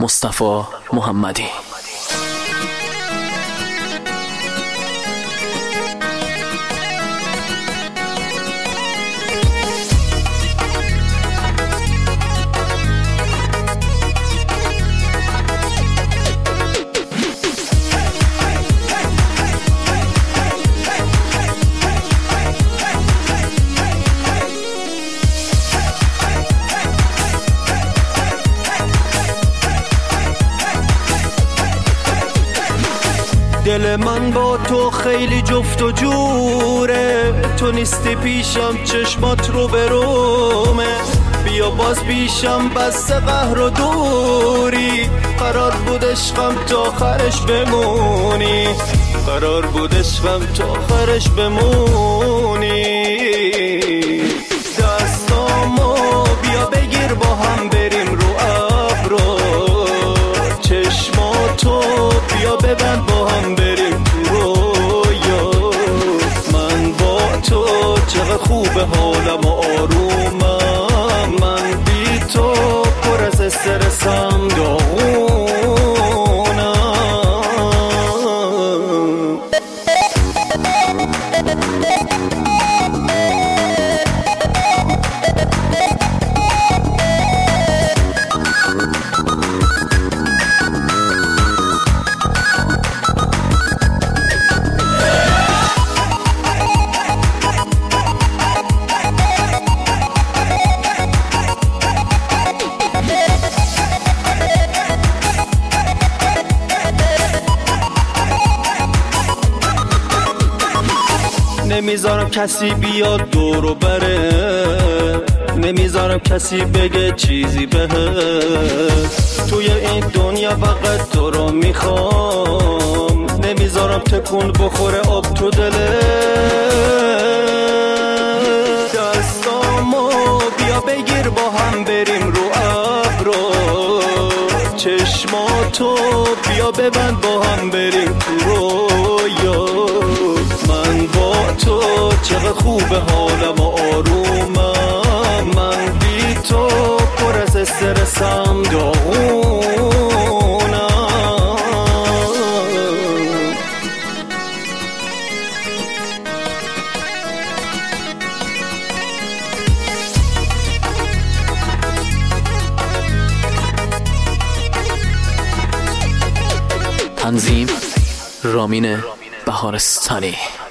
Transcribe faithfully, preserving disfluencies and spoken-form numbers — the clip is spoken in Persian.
مصطفی محمدی. دل من با تو خیلی جفت و جوره، تو نیستی پیشم چشمات رو برومه. بیا باز پیشم بسته قهر و دوری، قرار بود عشقم تا آخرش بمونی، قرار بود عشقم تا آخرش بمونی. دستامو بیا بگیر با هم بریم رو ابرو، چشماتو بیا ببند با هم بریم تو رویا. من با تو چقدر خوبه حالم و آرومم، من بی تو پر از استرسم داغونم. نمیذارم کسی بیاد دورو بره، نمیذارم کسی بگه چیزی بهت. توی این دنیا فقط تو رو میخوام، نمیذارم تکون بخوره آب تو دله. دستامو بیا بگیر با هم بریم رو ابرو، چشماتو بیا ببند با هم بریم تو رویا. من با تو چقدر خوبه حالم و آرومم، من بی تو پر از استرسم داغونم. تنظیم رامین بهارستانی.